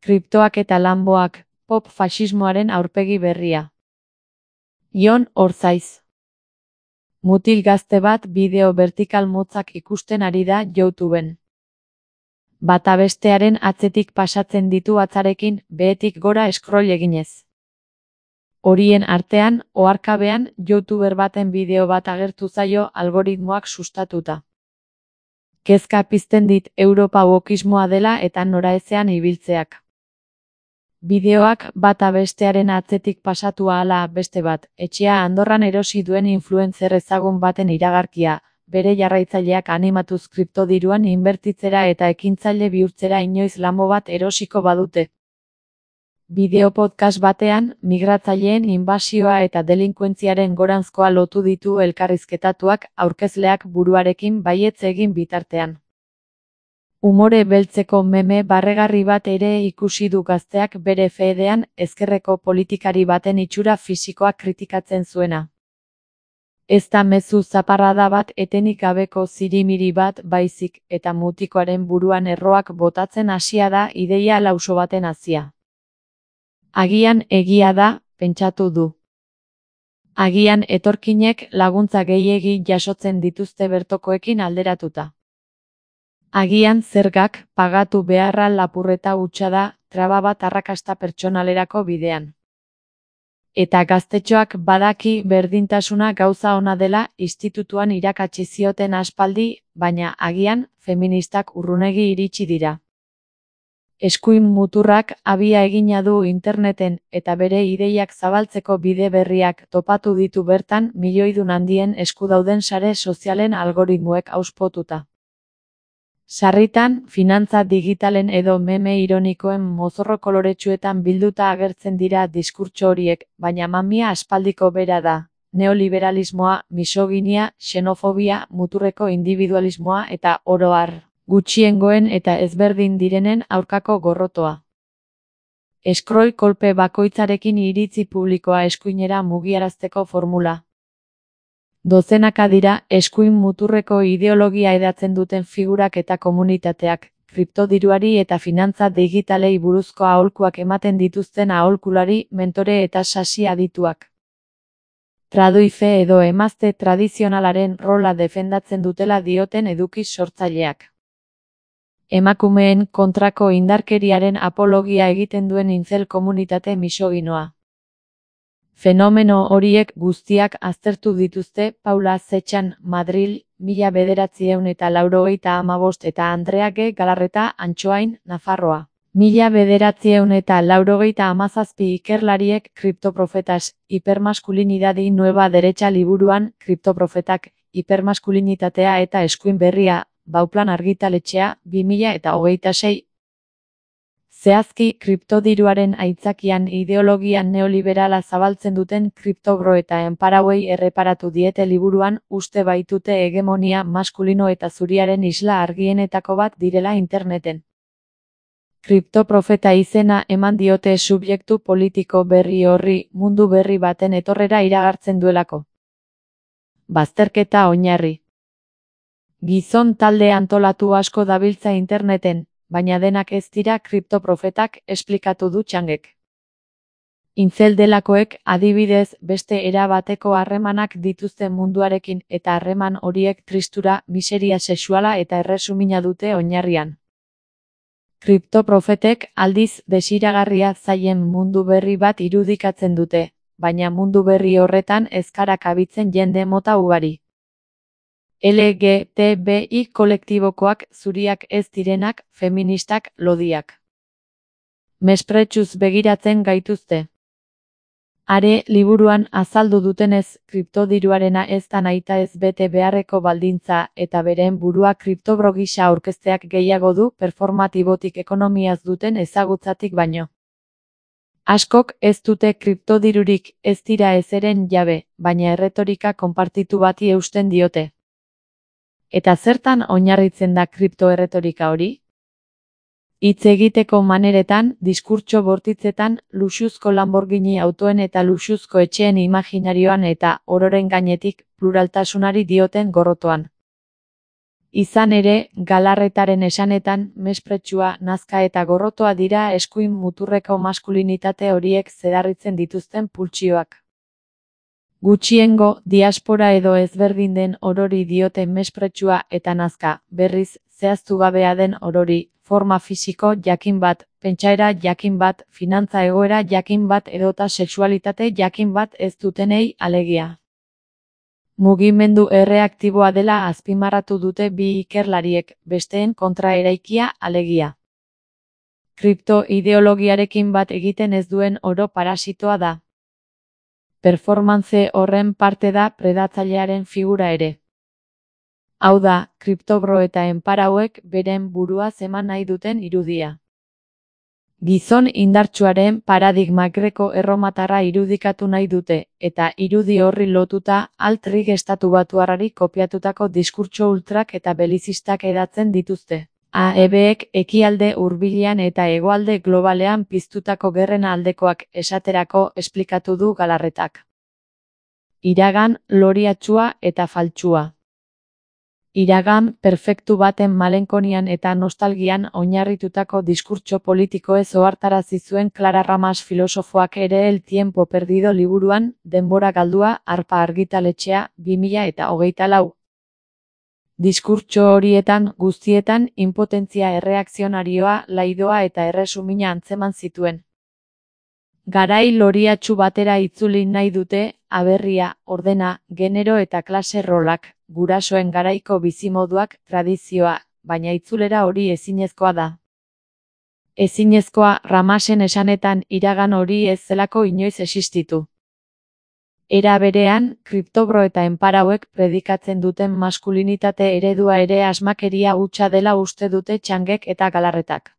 Kriptoak eta Lamboak, pop faxismoaren aurpegi berria. Jon Orzaiz. Mutil gazte bat bideo vertikal motzak ikusten ari da YouTubeen. Bata bestearen atzetik pasatzen ditu atzarekin, behetik gora scroll eginez. Horien artean, oharkabean, YouTuber baten bideo bat agertu zaio algoritmoak sustatuta. Kezka pizten dit Europa wokismoa dela eta noraezean ibiltzeak. Bideoak bata bestearen atzetik pasatu ahala beste bat, etxea Andorran erosi duen influencer ezagun baten iragarkia, bere jarraitzaileak animatuz kriptodiruan inbertitzera eta ekintzaile bihurtzera inoiz Lambo bat erosiko badute. Bideo podcast batean, migratzaileen inbasioa eta delinkuentziaren goranzkoa lotu ditu elkarrizketatuak aurkezleak buruarekin baietz egin bitartean. Umore beltzeko meme barregarri bat ere ikusi du gazteak bere feedean ezkerreko politikari baten itxura fisikoa kritikatzen zuena. Ez da mezu zaparrada bat etenik gabeko zirimiri bat baizik eta mutikoaren buruan erroak botatzen hasia da ideia lauso baten hazia. Agian egia da, pentsatu du. Agian etorkinek laguntza gehiegi jasotzen dituzte bertokoekin alderatuta. Agian zergak pagatu beharra lapurreta hutsa da, traba bat arrakasta pertsonalerako bidean. Eta gaztetxoak badaki berdintasuna gauza ona dela institutuan irakatsi zioten aspaldi, baina agian feministak urrunegi iritsi dira. Eskuin muturrak abia egina du interneten eta bere ideiak zabaltzeko bide berriak topatu ditu bertan milioidun handien esku dauden sare sozialen algoritmoek auspotuta. Sarritan, finantza digitalen edo meme ironikoen mozorro koloretsuetan bilduta agertzen dira diskurtso horiek, baina mamia aspaldiko bera da. Neoliberalismoa, misoginia, xenofobia, muturreko individualismoa eta oro har, gutxiengoen eta ezberdin direnen aurkako gorrotoa. Scroll kolpe bakoitzarekin iritzi publikoa eskuinera mugiarazteko formula. Dozenaka dira eskuin muturreko ideologia edatzen duten figurak eta komunitateak, kriptodiruari eta finantza digitalei buruzko aholkuak ematen dituzten aholkulari, mentore eta sasi adituak. Traduife edo emazte tradizionalaren rola defendatzen dutela dioten eduki sortzaileak. Emakumeen kontrako indarkeriaren apologia egiten duen incel komunitate misoginoa. Fenomeno horiek guztiak aztertu dituzte Paula Zetxan, Madril, 1985 eta Andrea G. Galarreta, Antxoain, Nafarroa. 1987 ikerlariek Kriptoprofetas, hipermaskulinidadi nueva derecha liburuan, Kriptoprofetak, hipermaskulinitatea eta eskuin berria, Bauplan argitaletxea, 2026. Zehazki, kriptodiruaren aitzakian ideologia neoliberala zabaltzen duten kriptobro eta enparauei erreparatu diete liburuan, uste baitute hegemonia maskulino eta zuriaren isla argienetako bat direla interneten. Kriptoprofeta izena eman diote subjektu politiko berri horri mundu berri baten etorrera iragartzen duelako. Bazterketa oinarri. Gizon talde antolatu asko dabiltza interneten, baina denak ez dira kriptoprofetak, esplikatu du Txangek. Incel delakoek, adibidez, beste era bateko harremanak dituzten munduarekin eta harreman horiek tristura, miseria sexuala eta erresumina dute oinarrian. Kriptoprofetek aldiz desiragarria zaien mundu berri bat irudikatzen dute, baina mundu berri horretan ezkara kabitzen jende mota ugari. LGTBI kolektibokoak, zuriak ez direnak, feministak, lodiak. Mespretsuz begiratzen gaituzte. Are, liburuan azaldu dutenez, kriptodiruarena ez da nahita ez bete beharreko baldintza eta beren burua kriptobro gisa aurkezteak gehiago du performatibotik ekonomiaz duten ezagutzatik baino. Askok ez dute kriptodirurik, ez dira ezeren jabe, baina erretorika konpartitu bati eusten diote. Eta zertan oinarritzen da kriptoerretorika hori? Hitz egiteko maneretan, diskurtso bortitzetan, luxuzko Lamborghini autoen eta luxuzko etxeen imaginarioan eta ororen gainetik pluraltasunari dioten gorrotoan. Izan ere, Galarretaren esanetan, mespretxua, nazka eta gorrotoa dira eskuin muturreko maskulinitate horiek zedarritzen dituzten pultsioak. Gutxiengo, diaspora edo ezberdin den orori diote mespretxua eta nazka, berriz, zehaztu gabea den orori, forma fisiko jakin bat, pentsaera jakin bat, finantza egoera jakin bat edota sexualitate jakin bat ez dutenei alegia. Mugimendu erreaktiboa dela azpimarratu dute bi ikerlariek, besteen kontra eraikia alegia. Kripto-ideologiarekin bat egiten ez duen oro parasitoa da. Performance horren parte da predatzailearen figura ere. Hau da, kriptobro eta enparauek beren buruaz eman nahi duten irudia. Gizon indartsuaren paradigma greko erromatarra irudikatu nahi dute, eta irudi horri lotuta alt-rig estatubatuarrari kopiatutako diskurtso ultrak eta belizistak hedatzen dituzte. AEBek ekialde hurbilean eta hegoalde globalean piztutako gerren aldekoak esaterako esplikatu du Galarretak. Iragan, loriatsua eta faltsua. Iragan, perfektu baten malenkonian eta nostalgian oinarritutako diskurtso politikoez ohartarazi zuen Clara Ramas filosofoak ere El tiempo perdido liburuan, denbora galdua, Harpa argitaletxea, 2024. Diskurtso horietan guztietan inpotentzia erreakzionarioa, laidoa eta erresumina antzeman zituen. Garai loriatsu batera itzuli nahi dute, aberria, ordena, genero eta klase rolak, gurasoen garaiko bizimoduak, tradizioa, baina itzulera hori ezinezkoa da. Ezinezkoa, Ramasen esanetan iragan hori ez zelako inoiz existitu. Era berean, kriptobro eta enparauek predikatzen duten maskulinitate eredua ere asmakeria hutsa dela uste dute Txangek eta Galarretak.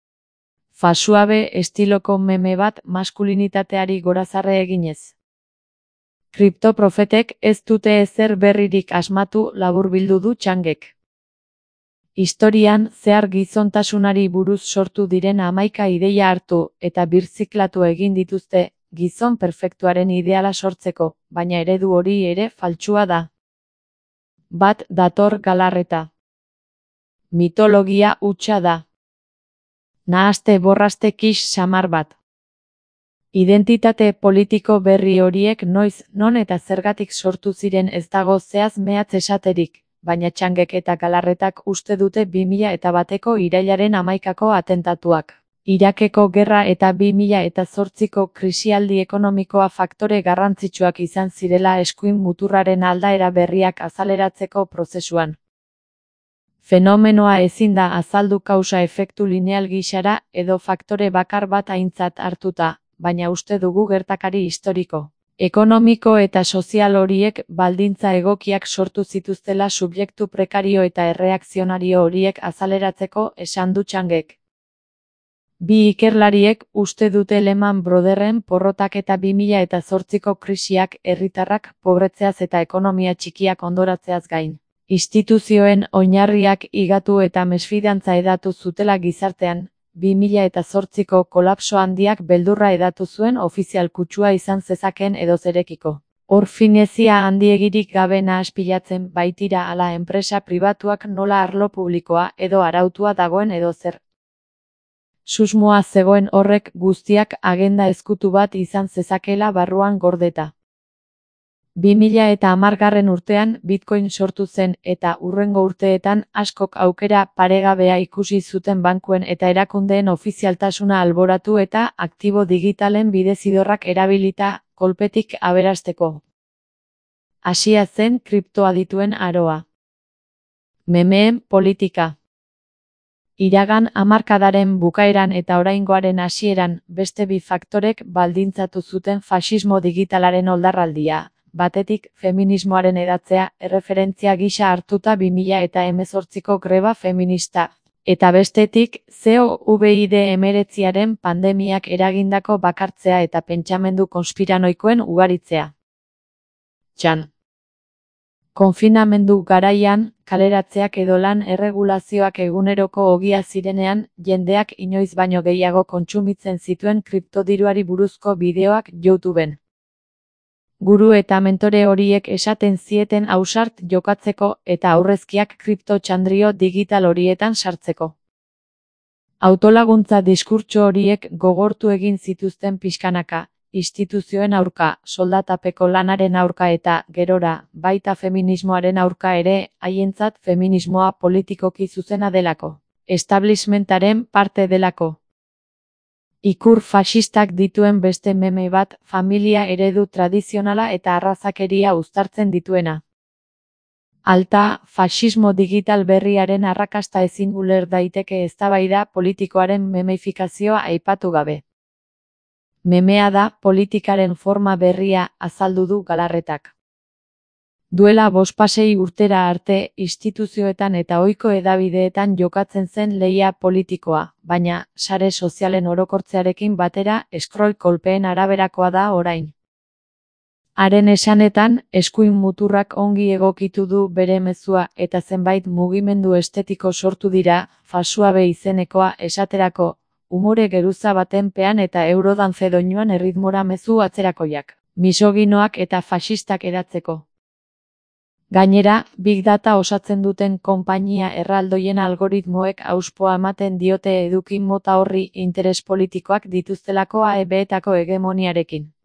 Fasuabe estiloko meme bat maskulinitateari gorazarre eginez. Kriptoprofetek ez dute ezer berririk asmatu laburbildu du Txangek. Historian zehar gizontasunari buruz sortu diren 11 ideia hartu eta birziklatu egin dituzte, gizon perfektuaren ideala sortzeko, baina eredu hori ere faltsua da. Bat dator Galarreta. Mitologia hutsa da. Nahaste borraste kix samar bat. Identitate politiko berri horiek noiz, non eta zergatik sortu ziren ez dago zehaz mehatz esaterik, baina Txangek eta Galarretak uste dute 2001ko irailaren 11ko atentatuak. Irakeko gerra eta 2008ko krisialdi ekonomikoa faktore garrantzitsuak izan zirela eskuin muturraren aldaera berriak azaleratzeko prozesuan. Fenomenoa ezin da azaldu kausa-efektu lineal gisara edo faktore bakar bat aintzat hartuta, baina uste dugu gertakari historiko, ekonomiko eta sozial horiek baldintza egokiak sortu zituztela subjektu prekario eta erreakzionario horiek azaleratzeko esan du Txangek. Bi ikerlariek uste dute Lehman Brothersen porrotak eta 2008ko krisiak herritarrak pobretzeaz eta ekonomia txikiak ondoratzeaz gain. Instituzioen oinarriak higatu eta mesfidantza hedatu zutela gizartean, 2008ko kolapso handiak beldurra hedatu zuen ofizial kutsua izan zezaken edozerekiko. Hor finezia handiegirik gabe nahaspilatzen baitira ala enpresa pribatuak nola arlo publikoa edo arautua dagoen edozer. Susmoa zegoen horrek guztiak agenda ezkutu bat izan zezakela barruan gordeta. 2010 urtean Bitcoin sortu zen eta hurrengo urteetan askok aukera paregabea ikusi zuten bankuen eta erakundeen ofizialtasuna alboratu eta aktibo digitalen bidezidorrak erabilita kolpetik aberasteko. Hasia zen kriptoadituen aroa. Memeen politika. Iragan hamarkadaren bukaeran eta oraingoaren hasieran beste bi faktorek baldintzatu zuten faxismo digitalaren oldarraldia. Batetik, feminismoaren hedatzea, erreferentzia gisa hartuta 2018ko greba feminista. Eta bestetik, COVID-19 pandemiak eragindako bakartzea eta pentsamendu konspiranoikoen ugaritzea. Txan. Konfinamendu garaian, kaleratzeak edo lan erregulazioak eguneroko ogia zirenean, jendeak inoiz baino gehiago kontsumitzen zituen kriptodiruari buruzko bideoak YouTubeen. Guru eta mentore horiek esaten zieten ausart jokatzeko eta aurrezkiak kriptotxandrio digital horietan sartzeko. Autolaguntza diskurtso horiek gogortu egin zituzten pixkanaka, instituzioen aurka, soldatapeko lanaren aurka eta, gerora, baita feminismoaren aurka ere, haientzat feminismoa politikoki zuzena delako, establishmentaren parte delako. Ikur faxistak dituen beste meme bat, familia eredu tradizionala eta arrazakeria uztartzen dituena. Alta, faxismo digital berriaren arrakasta ezin uler daiteke eztabaida politikoaren memifikazioa aipatu gabe. Memea da politikaren forma berria, azaldu du Galarretak. Duela 5-6 urtera arte, instituzioetan eta ohiko hedabideetan jokatzen zen lehia politikoa, baina, sare sozialen orokortzearekin batera, scroll kolpeen araberakoa da orain. Haren esanetan, eskuin muturrak ongi egokitu du bere mezua eta zenbait mugimendu estetiko sortu dira, fasuabe izenekoa esaterako, umore geruza baten pean eta eurodanze doinuan erritmora mezu atzerakoiak, misoginoak eta faxistak edatzeko. Gainera, Big Data osatzen duten konpainia erraldoien algoritmoek auspoa ematen diote eduki mota horri interes politikoak dituztelako AEB-etako hegemoniarekin.